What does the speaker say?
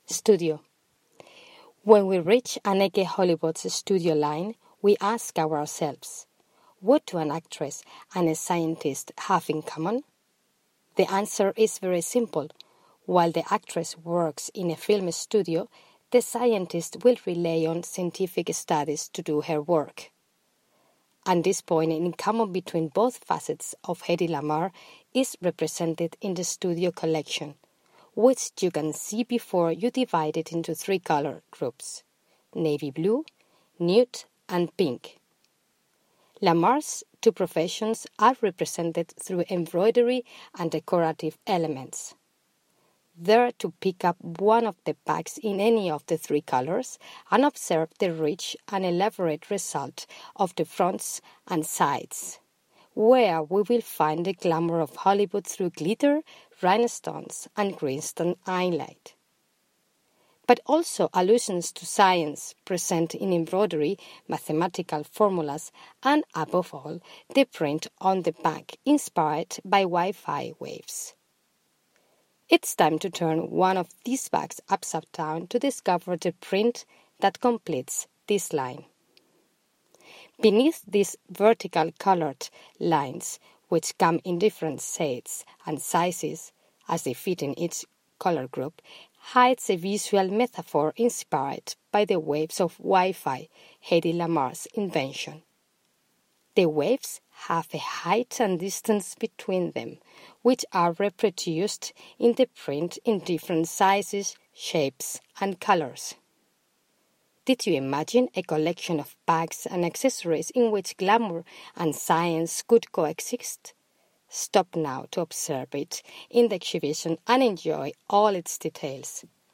Studio. When we reach Anneke Hollywood's studio line, we ask ourselves, what do an actress and a scientist have in common? The answer is very simple. While the actress works in a film studio, the scientist will rely on scientific studies to do her work. And this point in common between both facets of Hedy Lamarr is represented in the studio collection, which you can see before you divide it into 3 color groups: navy blue, nude, and pink. Lamarr's 2 professions are represented through embroidery and decorative elements. Dare to pick up one of the bags in any of the 3 colors and observe the rich and elaborate result of the fronts and sides, where we will find the glamour of Hollywood through glitter, rhinestones, and greenstone inlay. But also allusions to science present in embroidery, mathematical formulas, and above all, the print on the bag inspired by Wi-Fi waves. It's time to turn one of these bags upside down to discover the print that completes this line. Beneath these vertical colored lines, which come in different shades and sizes as they fit in each color group, hides a visual metaphor inspired by the waves of Wi-Fi, Hedy Lamarr's invention. The waves have a height and distance between them, which are reproduced in the print in different sizes, shapes, and colors. Did you imagine a collection of bags and accessories in which glamour and science could coexist? Stop now to observe it in the exhibition and enjoy all its details.